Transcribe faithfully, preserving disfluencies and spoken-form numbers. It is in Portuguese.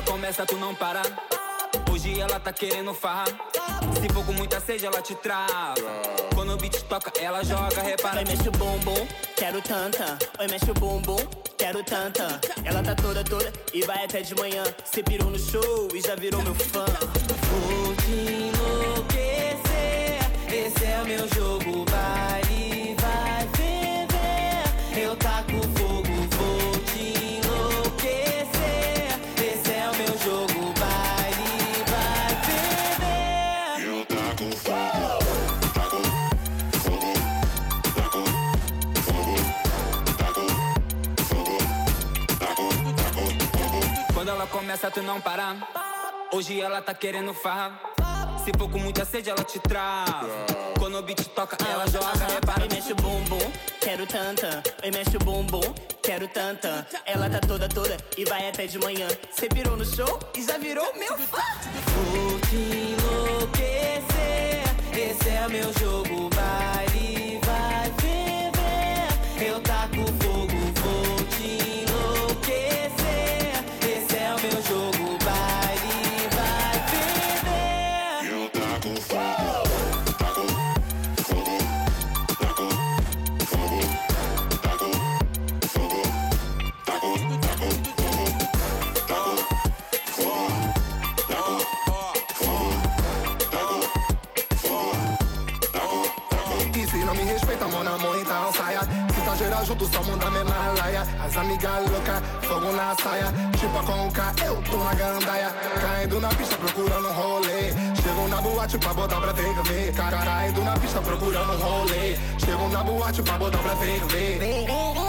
ela começa, tu não para. Hoje ela tá querendo farra. Se for com muita sede, ela te trava. Quando o beat toca, ela joga, repara. Oi, mexe o bumbum, quero tanta. Oi, mexe o bumbum, quero tanta. Ela tá toda, toda e vai até de manhã. Cê pirou no show e já virou meu fã. Vou te enlouquecer, esse é o meu jogo. Baile vai ferver, eu taco fogo. Vou te enlouquecer, esse é o meu jogo. Baile vai ferver, eu taco fogo. Taco fogo, taco fogo, taco fogo, taco, taco fogo. Quando ela começa, tu não para. Hoje ela tá querendo farra. Se for com muita sede, ela te trava. Quando o beat toca, ela joga, repara. Oi, mexe o bumbum, quero tanta. Oi, mexe o bumbum, quero tanta. Ela tá toda, toda e vai até de manhã. Cê pirou no show e já virou meu fã. Vou te enlouquecer, esse é o meu jogo. Baile vai ferver, eu taco fogo. Vou te enlouquecer, esse é o meu jogo. Baile vai ferver, eu taco fogo. Taco fogo, taco fogo, taco fogo, taco, taco fogo, taco fogo, taco fogo, taco fogo, taco, taco. E se não me respeita, mão na mão, então saia. Se tá geral junto, só muda a mesma laia. As amigas loucas, fogo na saia. Tipo a conca, eu tô na gandaia. Caindo na pista, procurando um rolê. Chego na boate pra botar pra ter que ver. Caindo na pista, procurando um rolê. Chego na boate pra botar pra ter que ver.